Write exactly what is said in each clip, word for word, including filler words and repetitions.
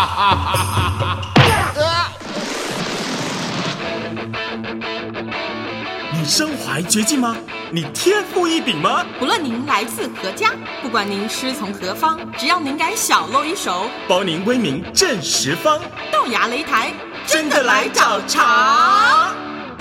你身怀绝技吗？你天赋异禀吗？ 不论您来自何家，不管您师从何方，只要您敢小露一手， 包您威名震十方。 豆芽擂台， 真的来找茬！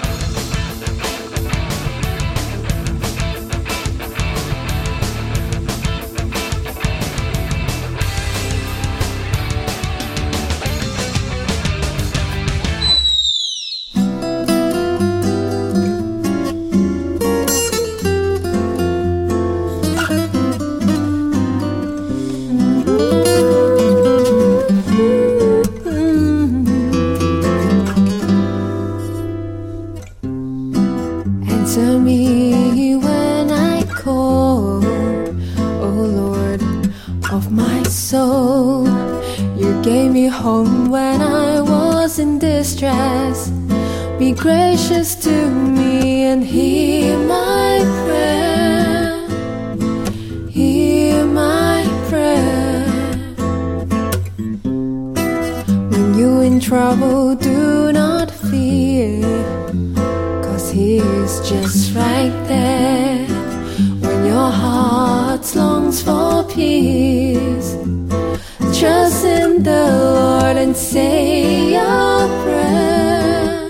Answer me when I call, oh Lord of my soul. You gave me home when I was in distress. Be gracious to me and hear my prayer. Hear my prayer. When you're in trouble, do not fear, He is just right there. When your heart longs for peace, trust in the Lord and say your prayer.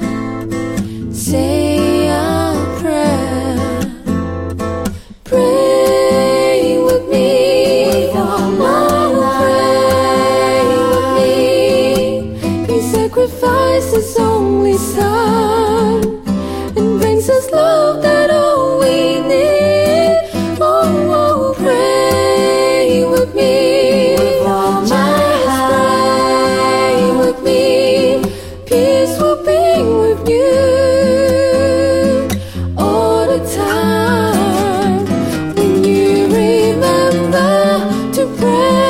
Say your prayer. Pray with me, oh, pray with me. He sacrificed His only Son, His love that all we need. Oh, oh, pray with me. With all my heart, pray with me. Peace will be with you all the time. When you remember to pray.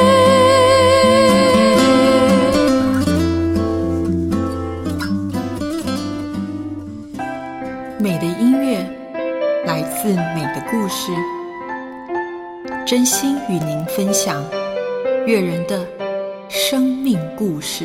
美的音乐来自美的故事，真心与您分享悦人的生命故事。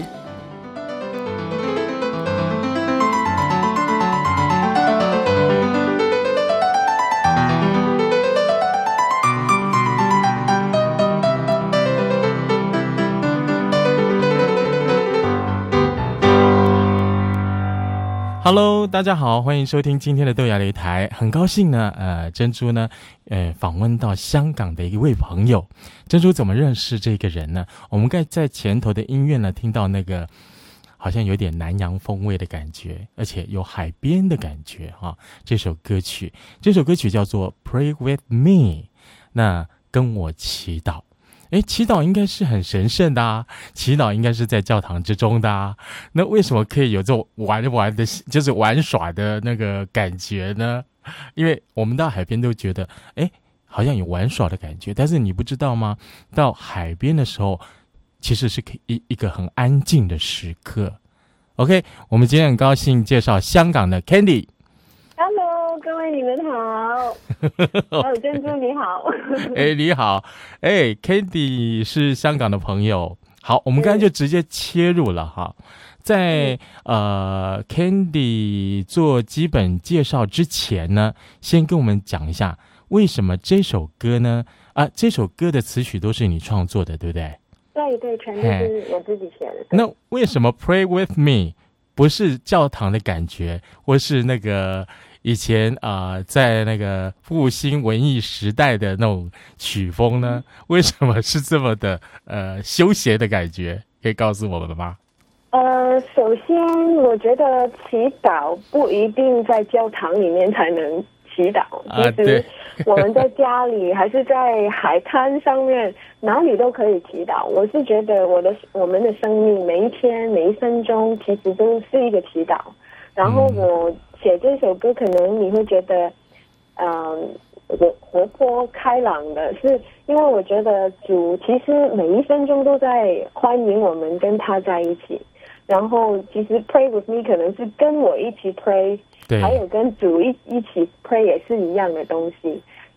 Hello， 大家好，欢迎收听今天的豆芽擂台。很高兴呢，呃，珍珠呢，呃，访问到香港的一位朋友。珍珠怎么认识这个人呢？我们刚才在前头的音乐呢，听到那个好像有点南洋风味的感觉，而且有海边的感觉哈、啊。这首歌曲，这首歌曲叫做《Pray with Me》，那跟我祈祷。诶，祈祷应该是很神圣的啊，祈祷应该是在教堂之中的啊，那为什么可以有这种玩玩的，就是玩耍的那个感觉呢？因为我们到海边都觉得，诶，好像有玩耍的感觉，但是你不知道吗？到海边的时候，其实是一一个很安静的时刻。OK， 我们今天很高兴介绍香港的 Candy。Hello， 各位你们好。还有珍珠你好。 哎，你好。哎 Candy 是香港的朋友。好，我们刚才就直接切入了哈。在呃 Candy 做基本介绍之前呢，先跟我们讲一下为什么这首歌呢？啊，这首歌的词曲都是你创作的，对不对？ 对对，全都是我自己写的。 那为什么 Pray with me 不是教堂的感觉，或是那个以前啊、呃，在那个复兴文艺时代的那种曲风呢？为什么是这么的呃休闲的感觉？可以告诉我们吗？ 呃，首先我觉得祈祷不一定在教堂里面才能祈祷，其实我们在家里还是在海滩上面，哪里都可以祈祷。我是觉得我的我们的生命每一天每一分钟其实都是一个祈祷。然后我写这首歌，可能你会觉得，嗯，活活泼开朗的，是因为我觉得主其实每一分钟都在欢迎我们跟他在一起。然后其实 pray with me 可能是跟我一起 pray， 还有跟主一一起 pray 也是一样的东西。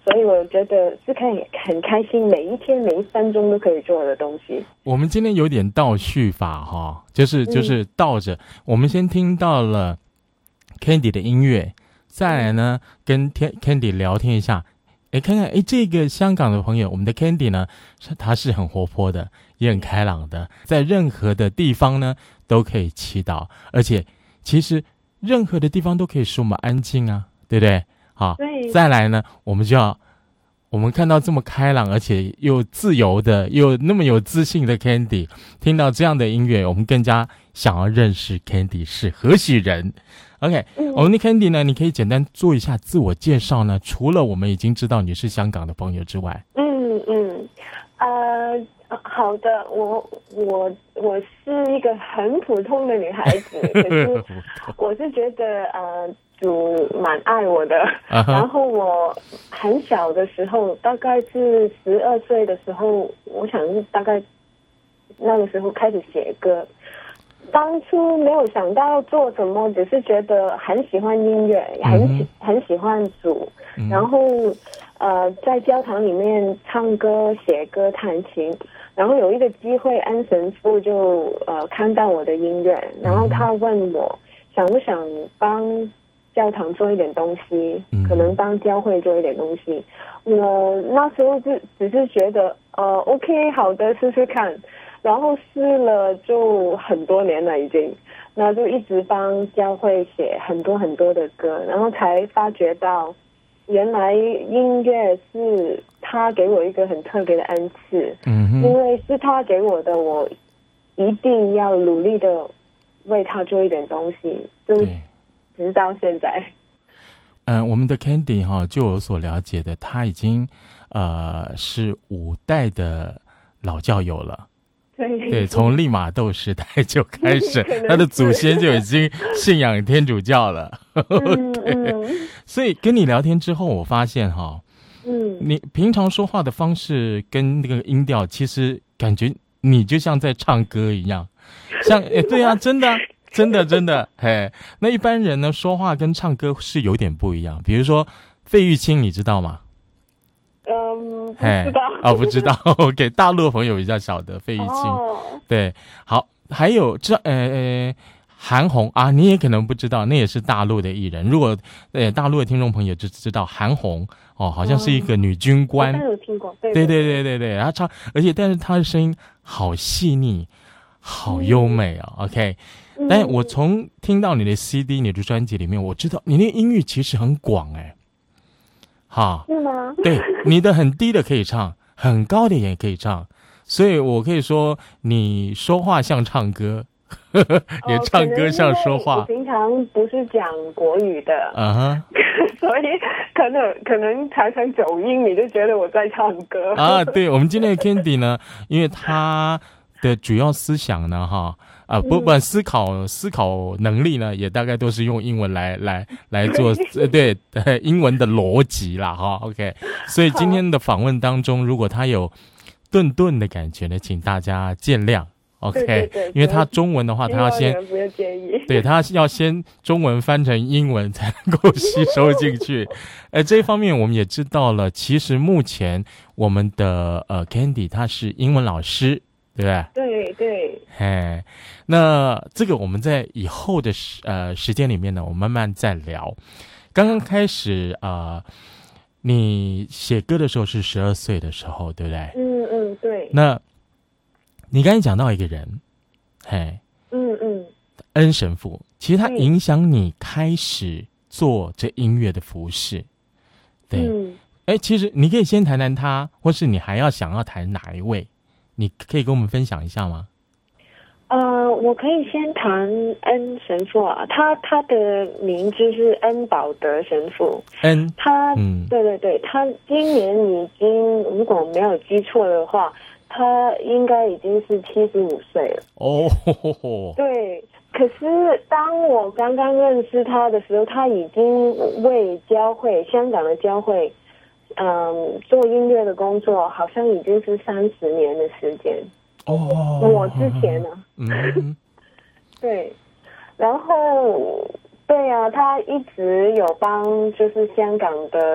所以我觉得是可以很开心，每一天每一分钟都可以做的东西。 我们今天有点倒叙法哈，就是就是倒着，嗯、我们先听到了 Candy 的音乐，再来呢跟 Candy 聊天一下，哎，看看哎这个香港的朋友，我们的 Candy 呢，他是很活泼的，也很开朗的，在任何的地方呢都可以祈祷，而且其实任何的地方都可以使我们安静啊，对不对？好，再来呢，我们就要，我们看到这么开朗，而且又自由的，又那么有自信的 Candy， 听到这样的音乐，我们更加想要认识 Candy 是何许人。OK，、嗯、我们的 Candy 呢，你可以简单做一下自我介绍呢。除了我们已经知道你是香港的朋友之外， 嗯嗯，呃，好的，我我我是一个很普通的女孩子，可是我是觉得呃。主蛮爱我的， uh-huh. 然后我很小的时候，大概是十二岁的时候，我想是大概那个时候开始写歌。当初没有想到要做什么，只是觉得很喜欢音乐，很喜、uh-huh. 很喜欢主， uh-huh. 然后呃在教堂里面唱歌、写歌、弹琴。然后有一个机会，安神父就呃看到我的音乐，然后他问我想不想帮教堂做一点东西，可能帮教会做一点东西。我那时候只只是觉得，呃 ，OK， 好的，试试看。然后试了就很多年了已经，那就一直帮教会写很多很多的歌，然后才发觉到，原来音乐是他给我一个很特别的恩赐，嗯，因为是他给我的，我一定要努力的为他做一点东西，就。直到现在， 嗯、呃，我们的 Candy 哈，就我所了解的，他已经呃是五代的老教友了。对对，从利玛窦时代就开始，他的祖先就已经信仰天主教了。 嗯嗯、 所以跟你聊天之后，我发现哈，嗯，你平常说话的方式跟那个音调，其实感觉你就像在唱歌一样，像哎，对啊，真的。真的真的，嘿，那一般人呢说话跟唱歌是有点不一样，比如说费玉清，你知道吗？ 嗯，不知道哦，不知道。OK， 大陆的朋友比较晓得费玉清，哦、对，好，还有这呃呃韩红啊，你也可能不知道，那也是大陆的艺人。如果呃大陆的听众朋友就知道韩红哦，好像是一个女军官， 我有听过，对对对对对对，她唱，而且但是她的声音好细腻，好优美啊、哦。OK。但我从听到你的 C D、你的专辑里面，我知道你那个音域其实很广哎，哈， 是吗？ 对，你的很低的可以唱，很高的也可以唱，所以我可以说你说话像唱歌，呵呵也唱歌像说话。 哦、我平常不是讲国语的， 啊哈， 所以可能可能常常走音，你就觉得我在唱歌啊。对，我们今天的 Candy 呢，因为他的主要思想呢，哈。啊，不管思考思考能力呢，也大概都是用英文来来来做，呃，对，英文的逻辑啦，哈 ，OK。所以今天的访问当中，如果他有顿顿的感觉呢，请大家见谅 ，OK。 对对对， 因为他中文的话，他要先不要介意， 对他要先中文翻成英文才能够吸收进去。呃，这一方面我们也知道了，其实目前我们的呃 Candy 他是英文老师。对不对？ 对对， 哎，那这个我们在以后的时呃时间里面呢，我们慢慢再聊。刚刚开始啊、呃，你写歌的时候是十二岁的时候，对不对？ 嗯嗯，对。 那你刚才讲到一个人，嘿， 嗯嗯， 恩神父，其实他影响你开始做这音乐的服饰，对。嗯，哎，其实你可以先谈谈他，或是你还要想要谈哪一位？你可以跟我们分享一下吗？ 呃，我可以先谈恩神父啊，他他的名字是恩保德神父。 恩， 他，嗯，对对对，他今年已经，如果没有记错的话，他应该已经是七十五岁了。 哦， 对。可是当我刚刚认识他的时候，他已经为教会，香港的教会。嗯，做音乐的工作好像已经是三十年的时间哦。 我之前呢、啊， 嗯， 对，然后对啊，他一直有帮就是香港的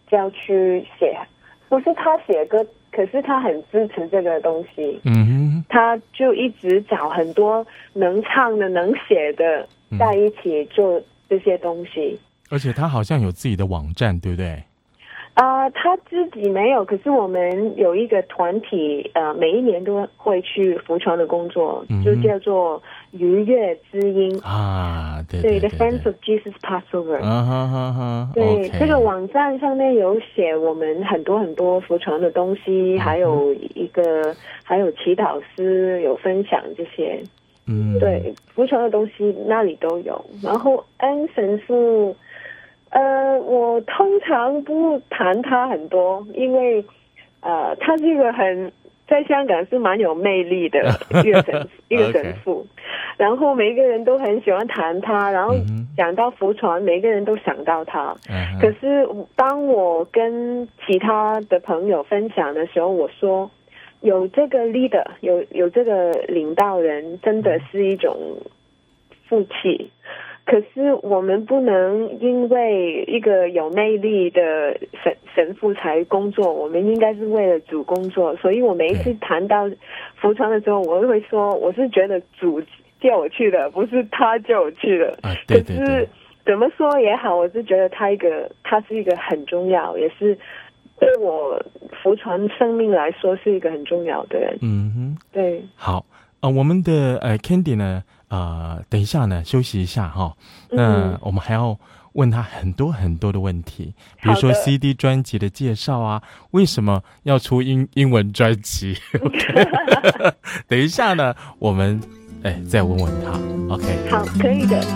郊区写，不是他写歌，可是他很支持这个东西。 嗯哼， 他就一直找很多能唱的、能写的在一起做这些东西。 而且他好像有自己的网站，对不对？ 啊、呃，他自己没有，可是我们有一个团体，呃，每一年都会去福传的工作，嗯、就叫做愉悦之音啊，对对 The Friends of Jesus Passover。 啊哈哈哈， 对， okay 这个网站上面有写我们很多很多福传的东西，嗯、还有一个还有祈祷诗，有分享这些。嗯，对，福传的东西那里都有。然后恩神父。呃，我通常不谈他很多，因为呃，他是一个很在香港是蛮有魅力的一个神一个神父， okay. 然后每一个人都很喜欢谈他，然后讲到福传，每个人都想到他。Uh-huh. 可是当我跟其他的朋友分享的时候，我说有这个 leader， 有有这个领导人，真的是一种福气。可是我们不能因为一个有魅力的神神父才工作，我们应该是为了主工作。所以我每一次谈到福传的时候，我会说我是觉得主叫我去的，不是他叫我去的。 啊，对对对。 可是怎么说也好，我是觉得他一个他是一个很重要，也是对我福传生命来说是一个很重要的人。 嗯哼， 对。 好，呃，我们的呃 Candy 呢？呃，等一下呢，休息一下哈。那我们还要问他很多很多的问题，比如说 C D 专辑的介绍啊，为什么要出英英文专辑？ okay 等一下呢，我们哎再问问他。OK， 好，可以的。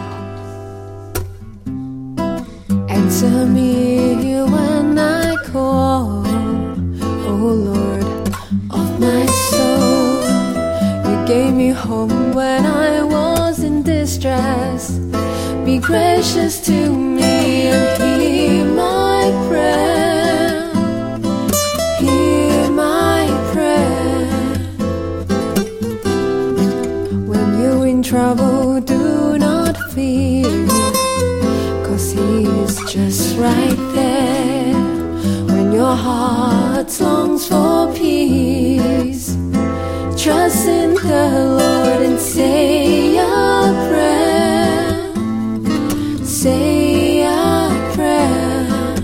Answer me when I call, oh Lord of my soul. You gave me home when I was in distress. Be gracious to me and hear my prayer. Hear my prayer. When you're in trouble, do not fear, 'cause He is just right there. When your heart longs for peace, trust in the Lord and say a prayer. Say a prayer.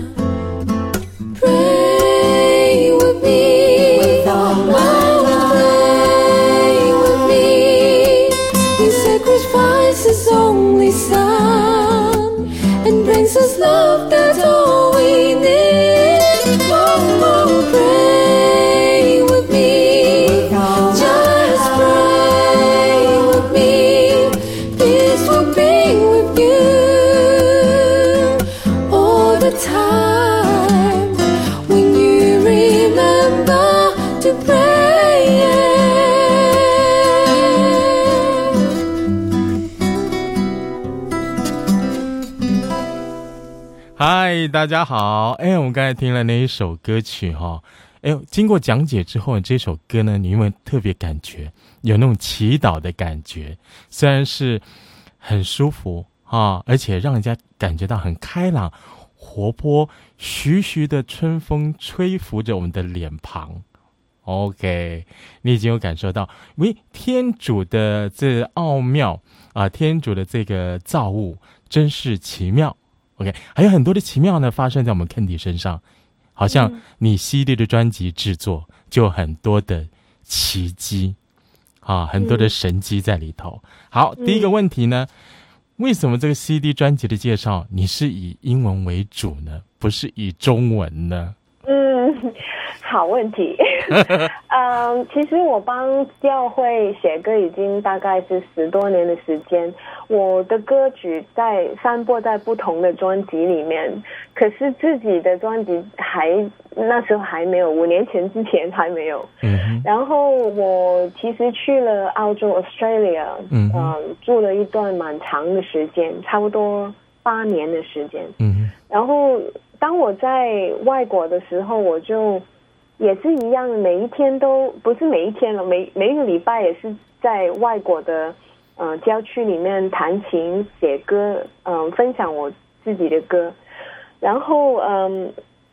Pray with me. With all my life. Pray with me. He sacrificed His only Son and brings us love that's all we need. Oh, oh, pray with me. Just pray with me. Peace will be with you all the time when you remember to pray. 嗨，大家好！哎，我们刚才听了那一首歌曲哈，哎，经过讲解之后，这首歌呢，你有没有特别感觉有那种祈祷的感觉？虽然是很舒服啊，而且让人家感觉到很开朗、活泼，徐徐的春风吹拂着我们的脸庞。OK， 你已经有感受到，喂，天主的这奥妙啊，天主的这个造物真是奇妙。OK， 还有很多的奇妙呢发生在我们 Candy 身上，好像你 C D 的专辑制作就有很多的奇迹啊，很多的神迹在里头。好，第一个问题呢，为什么这个 C D 专辑的介绍你是以英文为主呢，不是以中文呢？ 嗯，好问题。嗯，其实我帮教会写歌已经大概是十多年的时间，我的歌曲在散播在不同的专辑里面，可是自己的专辑还那时候还没有，五年前之前还没有。嗯，然后我其实去了澳洲 Australia， 嗯、呃，住了一段蛮长的时间，差不多八年的时间。嗯，然后当我在外国的时候，我就也是一样，每一天都不是每一天了，每每一个礼拜也是在外国的呃郊区里面弹琴写歌，嗯、呃，分享我自己的歌。然后嗯，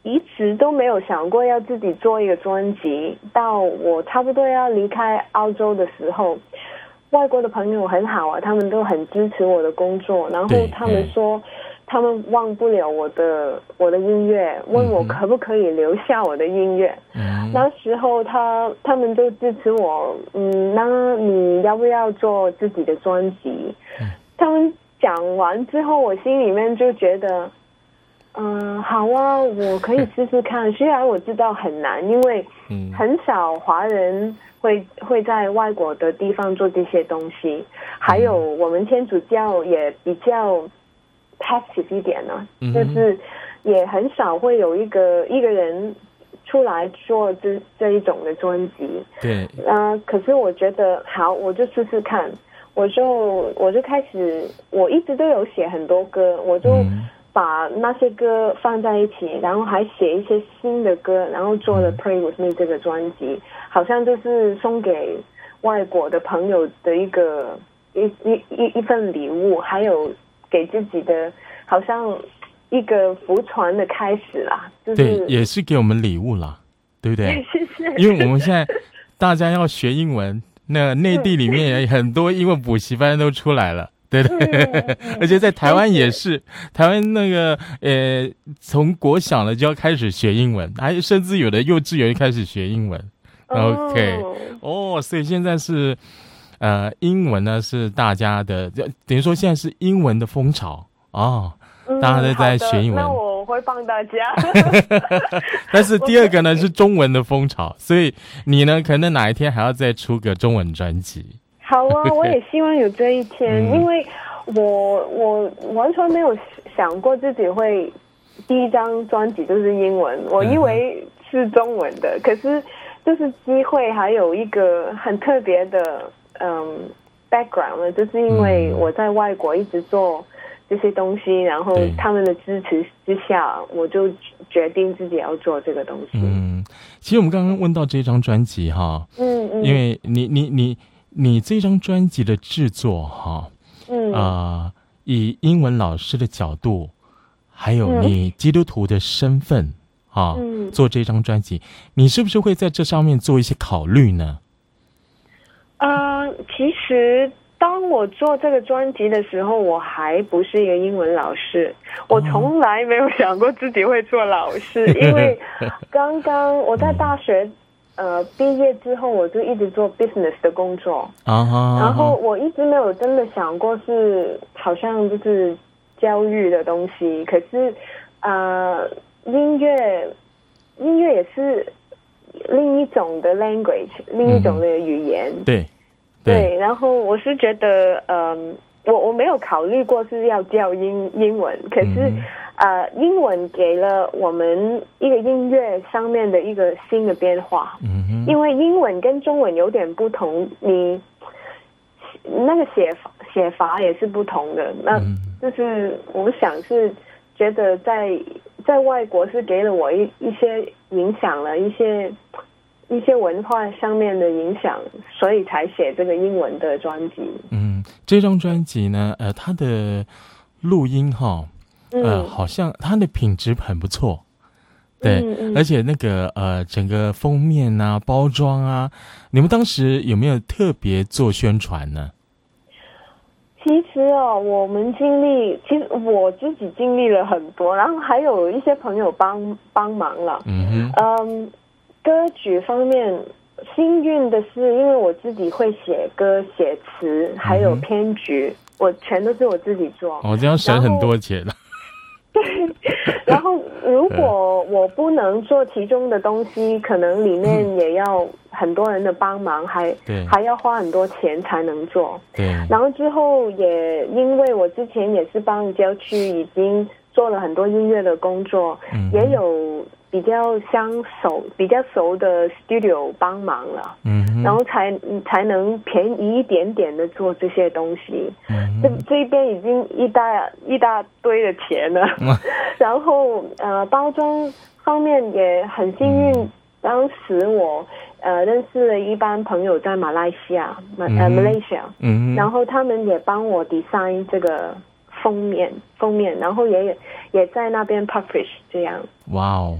一直都没有想过要自己做一个专辑，到我差不多要离开澳洲的时候，外国的朋友很好啊，他们都很支持我的工作，然后他们说他们忘不了我的我的音乐，问我可不可以留下我的音乐。嗯、那时候他他们就支持我，嗯，那你要不要做自己的专辑？嗯、他们讲完之后，我心里面就觉得，嗯、呃，好啊，我可以试试看。虽然我知道很难，因为很少华人会会在外国的地方做这些东西，还有我们天主教也比较 passive 一点呢、啊，就是也很少会有一个一个人出来做这这一种的专辑。 对， 呃，可是我觉得好，我就试试看，我就我就开始，我一直都有写很多歌，我就把那些歌放在一起，然后还写一些新的歌，然后做了《Pray With Me》这个专辑，好像就是送给外国的朋友的一个一一一一份礼物，还有给自己的好像一个福传的开始啦。就是、 对，也是给我们礼物啦，对不对？ 谢谢。 因为我们现在大家要学英文，那内地里面也很多英文补习班都出来了。对对，嗯、而且在台湾也是，台湾那个呃，从国小了就要开始学英文，还甚至有的幼稚园开始学英文。哦、OK， 哦，所以现在是呃，英文呢是大家的，等于说现在是英文的风潮哦，大家都在学英文。 嗯、那我会帮大家。 但是第二个呢是中文的风潮，所以你呢可能哪一天还要再出个中文专辑。 好啊，我也希望有这一天，嗯、因为我我完全没有想过自己会第一张专辑就是英文，我以为是中文的，嗯、可是就是机会还有一个很特别的嗯 background 呢，就是因为我在外国一直做这些东西，然后他们的支持之下，我就决定自己要做这个东西。 嗯，其实我们刚刚问到这张专辑哈，嗯嗯，因为你你你。你这张专辑的制作哈，嗯啊、呃，以英文老师的角度，还有你基督徒的身份啊，嗯、做这张专辑，你是不是会在这上面做一些考虑呢？ 呃，其实当我做这个专辑的时候，我还不是一个英文老师，我从来没有想过自己会做老师，哦、因为刚刚我在大学。呃，毕业之后我就一直做 business 的工作，啊哈，然后我一直没有真的想过是好像就是教育的东西，可是呃，音乐音乐也是另一种的 language， 另一种的语言， 嗯、对对, 对，然后我是觉得，嗯、呃，我我没有考虑过是要教英英文，可是。嗯呃，英文给了我们一个音乐上面的一个新的变化，嗯哼，因为英文跟中文有点不同，你那个写法写法也是不同的，那就是我想是觉得在在外国是给了我一一些影响了，一些一些文化上面的影响，所以才写这个英文的专辑。 嗯，这张专辑呢，呃，它的录音哈。呃，好像它的品质很不错，对，嗯嗯、而且那个呃，整个封面啊、包装啊，你们当时有没有特别做宣传呢？ 其实哦，我们经历，其实我自己经历了很多，然后还有一些朋友帮帮忙了。嗯哼，嗯，歌曲方面，幸运的是，因为我自己会写歌、写词，还有编曲，嗯、我全都是我自己做。 哦，这样省很多钱了。 对，然后如果我不能做其中的东西，可能里面也要很多人的帮忙，还还要花很多钱才能做。对，然后之后也因为我之前也是帮郊区已经做了很多音乐的工作，嗯、也有比较相熟、比较熟的 studio 帮忙了，嗯，然后才才能便宜一点点的做这些东西。嗯，这这边已经一大一大堆的钱了，嗯、然后呃包装方面也很幸运，嗯、当时我呃认识了一班朋友在马来西亚，马呃 Malaysia，嗯，然后他们也帮我 design 这个封面封面，然后也也在那边 publish 这样。 哇哦！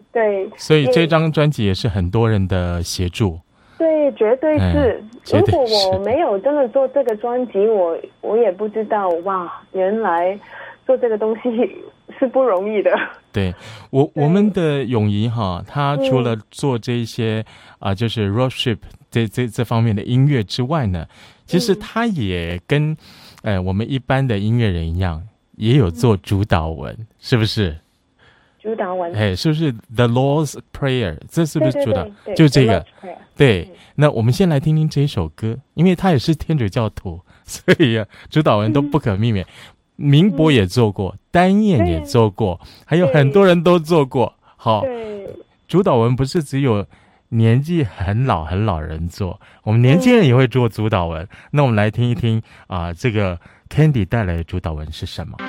对， 所以这张专辑也是很多人的协助。 对，绝对是。 嗯、 如果我没有真的做这个专辑，我我也不知道哇，原来做这个东西是不容易的。 对，我我们的泳仪哈，他除了做这些啊、嗯呃，就是 worship 这这这方面的音乐之外呢，其实他也跟、嗯、呃我们一般的音乐人一样，也有做主导文，嗯、是不是？ 主导文， 哎，是不是 The Lord's Prayer？ 这是不是主导？ 对对对对， 就这个。对， 嗯、 那我们先来听听这一首歌，因为他也是天主教徒，所以、啊、主导文都不可避免。嗯、明博也做过，丹燕也做过，还有很多人都做过。好，主导文不是只有年纪很老很老人做，我们年轻人也会做主导文。嗯、那我们来听一听啊、呃，这个 Candy 带来的主导文是什么？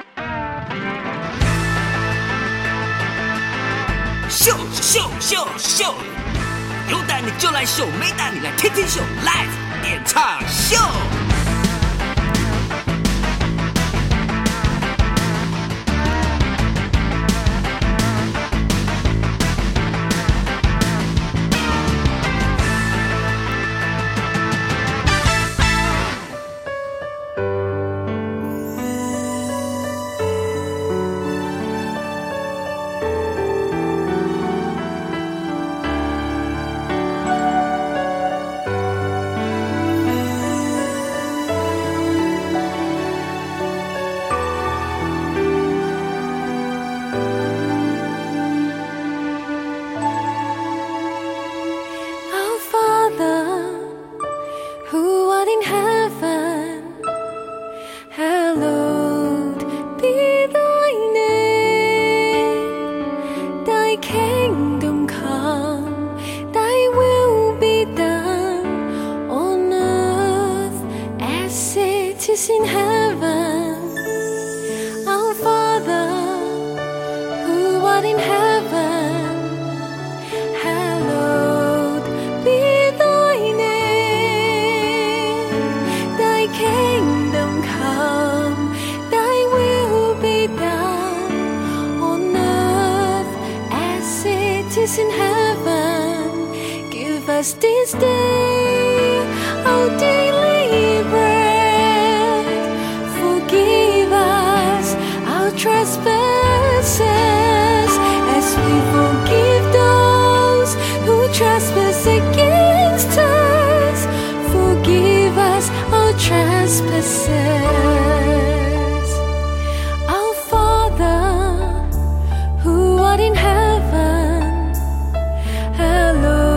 秀秀秀秀，有胆你就来秀，没胆你来天天秀 ，Live 演唱秀。 This day, our daily bread, forgive us our trespasses, as we forgive those who trespass against us. Forgive us our trespasses. Our Father, who art in heaven, hallowed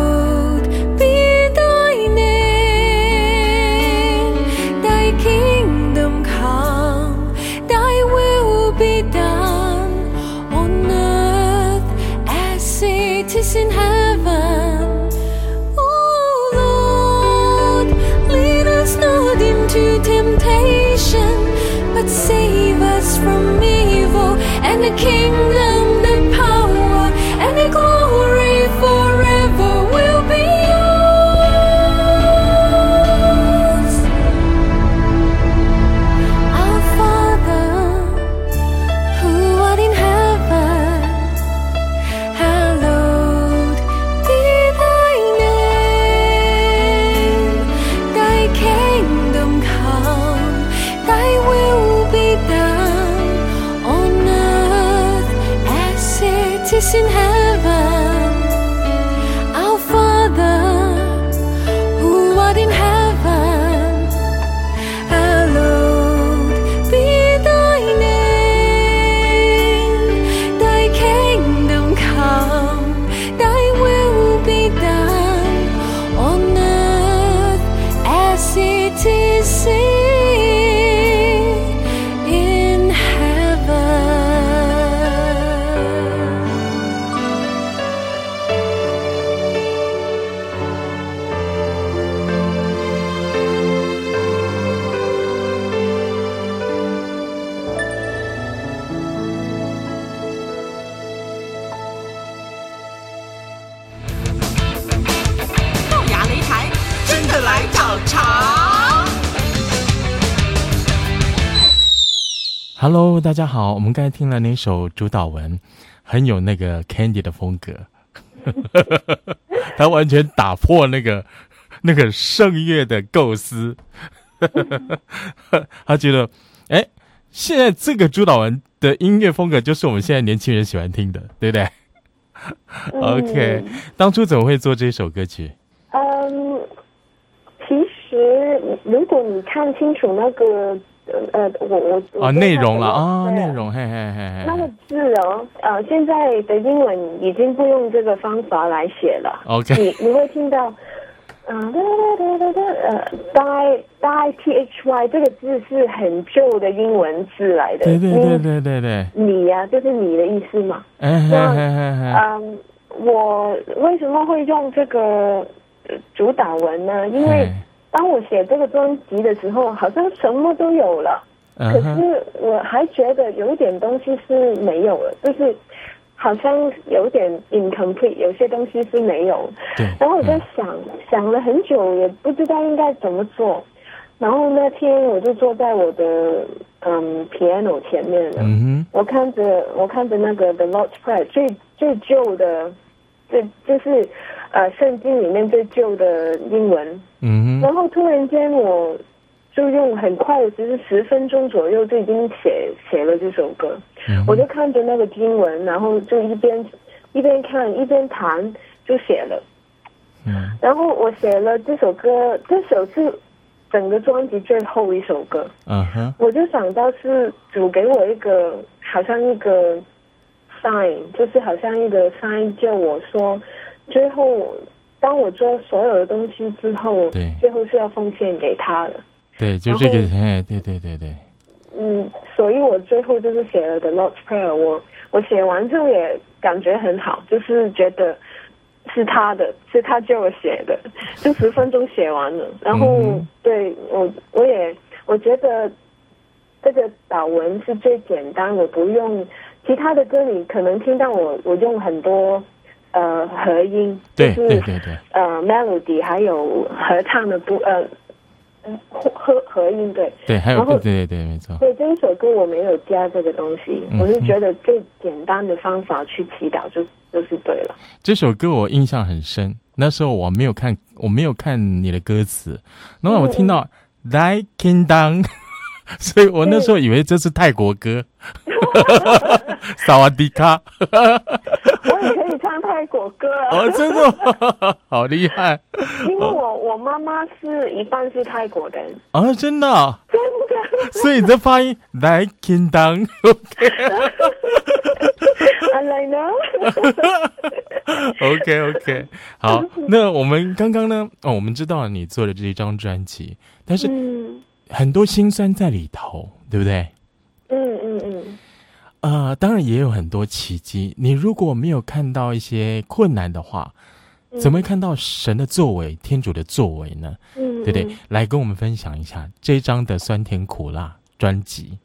in heaven. Oh Lord, lead us not into temptation, but save us from evil. And the kingdom, the power, and the glory forever will be yours. Our Father, who art in heaven, hallowed be thy name. Thy kingdom come, thy will be done on earth as it is in heaven. Our Father, who art in heaven, hallowed be thy name. Thy kingdom come, thy will be done on earth as it is in heaven. 豆芽擂台，真的来找茬。 Hello， 大家好，我们刚才听了那首主导文，很有那个 Candy 的风格， 他完全打破那个那个圣乐的构思。他觉得，哎，现在这个朱导文的音乐风格就是我们现在年轻人喜欢听的，对不对？ 嗯、 OK， 当初怎么会做这首歌曲？ 嗯，其实如果你看清楚那个呃，我我啊内容了啊，内容，嘿嘿嘿嘿， 那个字哦，呃，现在的英文已经不用这个方法来写了。 OK， 你你会听到。啊，呃 ，die die t h y 这个字是很旧的英文字来的。 对对对对对对。 你呀、啊，就是你的意思嘛。 嗯那嗯，我为什么会用这个主打文呢？因为当我写这个专辑的时候，好像什么都有了，可是我还觉得有一点东西是没有了，就是好像有点 incomplete， 有些东西是没有。 对。 然后我在想、嗯、想了很久，也不知道应该怎么做。然后那天我就坐在我的嗯 piano 前面了， 嗯、 我看着我看着那个 The Lord's Prayer 最最旧的，这就是呃圣经里面最旧的英文。 嗯。 然后突然间我就用很快的，只是十分钟左右就已经写写了这首歌。嗯、我就看着那个经文，然后就一边一边看一边弹，就写了。 嗯。 然后我写了这首歌，这首是整个专辑最后一首歌。 嗯哼。 我就想到是主给我一个好像一个 sign， 就是好像一个 sign 叫我说，最后当我做所有的东西之后， 对， 最后是要奉献给他的。 对，就这个，哎，对对对对。 嗯，所以我最后就是写了 The Lord's Prayer， 我我写完之后也感觉很好，就是觉得是他的，是他叫我写的，就十分钟写完了。然后、嗯、对我我也我觉得这个祷文是最简单，我不用其他的歌，你可能听到我我用很多呃和音，就是对对对对呃 melody 还有合唱的部呃。合合音对， 对，还有对对对，没错。 对这一首歌我没有加这个东西，嗯、我是觉得最简单的方法去祈祷就就是对了。 这首歌我印象很深，那时候我没有看，我没有看你的歌词，然后我听到 Thy Kingdom， 所以我那时候以为这是泰国歌，萨瓦迪卡。 我也可以唱泰国歌啊！ 哦，真的，好厉害！ 因为我我妈妈是一半是泰国人啊，真的、啊， 真的。 所以你的发音来 Kingdom， I know。 OK OK， 好，那我们刚刚呢？哦，我们知道你做的这一张专辑，但是很多辛酸在里头，对不对？ 嗯嗯嗯。 呃，当然也有很多奇迹。你如果没有看到一些困难的话，嗯、怎么会看到神的作为、天主的作为呢？嗯，对不对？来跟我们分享一下这张的酸甜苦辣专辑。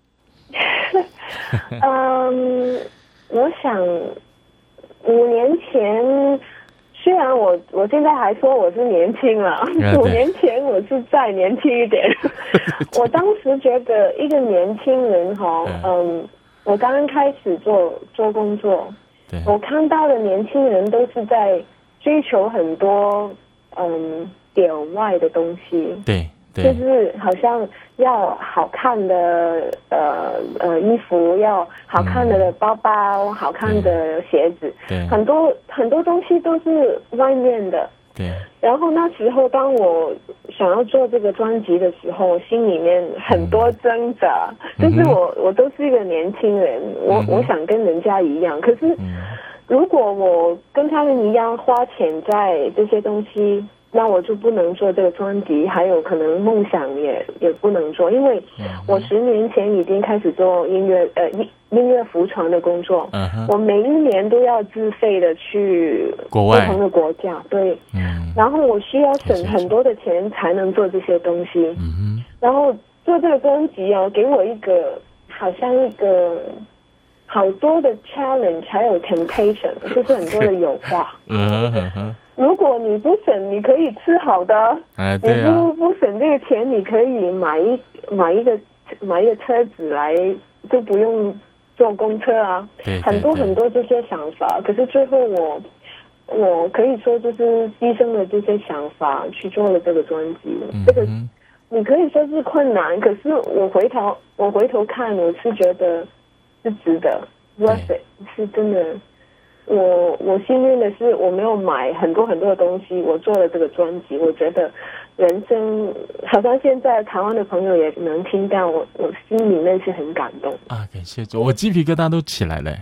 嗯，我想五年前，虽然我我现在还说我是年轻了，五年前我是再年轻一点。我当时觉得一个年轻人哈，嗯。我刚刚开始做做工作，我看到的年轻人都是在追求很多嗯表外的东西， 对，对， 就是好像要好看的呃呃衣服，要好看的包包，嗯、好看的鞋子， 对， 很多很多东西都是外面的。 对， 然后那时候当我想要做这个专辑的时候，我心里面很多挣扎，嗯、就是我我都是一个年轻人，我、嗯、我想跟人家一样，可是如果我跟他们一样花钱在这些东西，那我就不能做这个专辑，还有可能梦想也也不能做，因为我十年前已经开始做音乐呃音音乐服传的工作，嗯、我每一年都要自费的去不同的国家，对，嗯、然后我需要省很多的钱才能做这些东西，嗯、然后做这个专辑啊，给我一个好像一个好多的 challenge， 还有 temptation， 就是很多的诱惑。嗯哼哼。如果你不省，你可以吃好的。哎，对啊。你不不省这个钱，你可以买一买一个买一个车子来，就不用坐公车啊。对。很多很多这些想法，可是最后我我可以说就是牺牲了这些想法去做了这个专辑。 嗯、 这个你可以说是困难，可是我回头我回头看，我是觉得是值得 ，worth it， 是真的。我我幸运的是，我没有买很多很多的东西，我做了这个专辑。我觉得人生好像现在台湾的朋友也能听到我，我心里面是很感动啊！感谢主，我鸡皮疙瘩都起来了，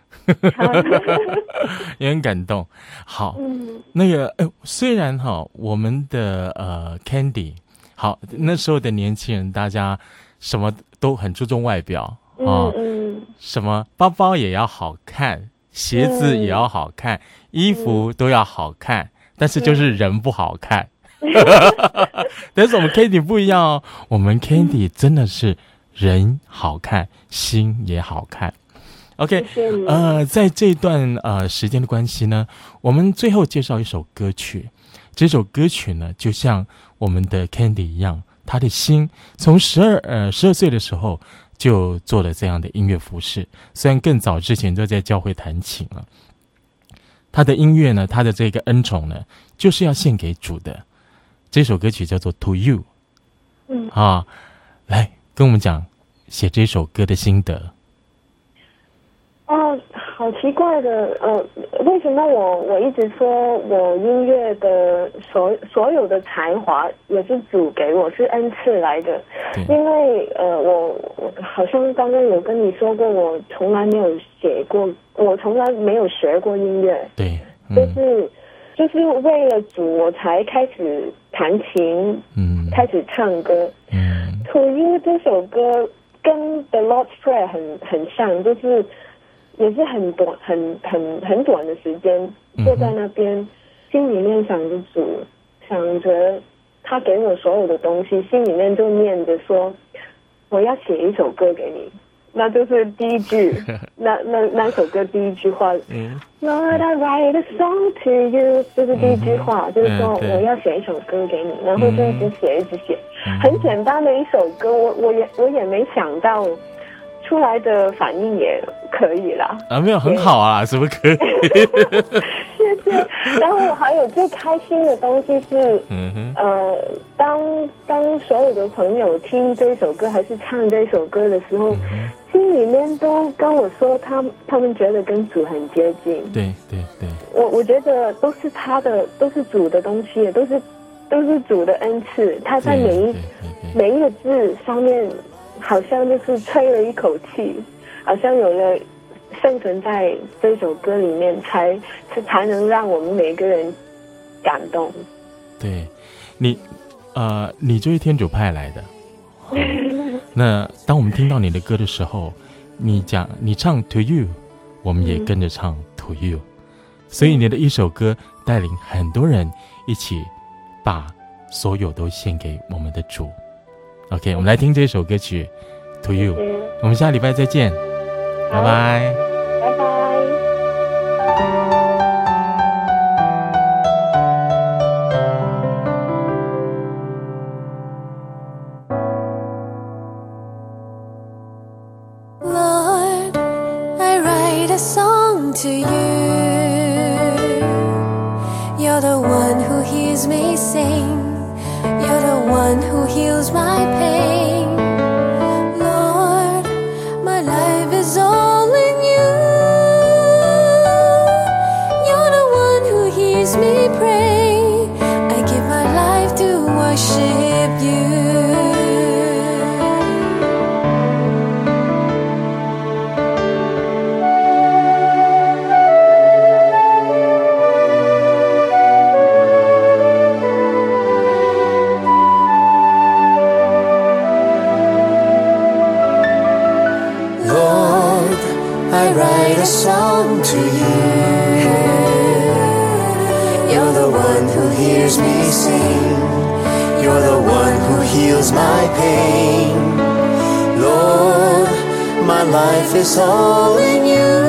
也很感动。好，嗯、那个呃，虽然哈，我们的呃 Candy， 好，那时候的年轻人，大家什么都很注重外表啊，嗯嗯、什么包包也要好看。鞋子也要好看，嗯、衣服都要好看，嗯、但是就是人不好看。嗯、但是我们 Candy 不一样哦，我们 Candy 真的是人好看，心也好看。OK， 呃，在这段呃时间的关系呢，我们最后介绍一首歌曲。这首歌曲呢，就像我们的 Candy 一样，他的心从十二呃十二岁的时候。就做了这样的音乐服饰，虽然更早之前就在教会弹琴了。他的音乐呢，他的这个恩宠呢，就是要献给主的。这首歌曲叫做《To You》，嗯啊，来跟我们讲写这首歌的心得。 哦，好奇怪的，呃，为什么我我一直说我音乐的所所有的才华也是主给我，是恩赐来的？因为呃，我我好像刚刚有跟你说过，我从来没有写过，我从来没有学过音乐， 对， 嗯、就是就是为了主我才开始弹琴，嗯，开始唱歌，嗯，《To You》这首歌跟《The Lord's Prayer 很》很很像，就是。也是很短、很很很短的时间，坐在那边，嗯、心里面想着主，想着他给我所有的东西，心里面就念着说，我要写一首歌给你，那就是第一句，那那那首歌第一句话，嗯、Lord, I write a song to you， 就是第一句话，嗯、就是说我要写一首歌给你，然后就一直写，一直写，嗯、很简单的一首歌，我我也我也没想到。出来的反应也可以啦， 啊，没有很好啊，什么可以？ 谢谢。然后我还有最开心的东西是，嗯哼，呃，当当所有的朋友听这首歌还是唱这首歌的时候，嗯、心里面都跟我说他他们觉得跟主很接近。 对对对， 我我觉得都是他的，都是主的东西，都是都是主的恩赐。他在每一每一个字上面。好像就是吹了一口气，好像有了圣神在这首歌里面才，才才能让我们每个人感动。 对，你，呃，你就是天主派来的。嗯、那当我们听到你的歌的时候，你讲你唱 To You， 我们也跟着唱 To You，、嗯、所以你的一首歌带领很多人一起把所有都献给我们的主。OK， 我们来听这首歌曲 To You， 我们下礼拜再见，拜拜， 拜拜。 Lord, I write a song to you. You're the one who hears me sing.You're the one who heals my pain. Lord, my life is all in you. You're the one who hears me pray. I give my life to worship you. I write a song to you. You're the one who hears me sing. You're the one who heals my pain. Lord, my life is all in you.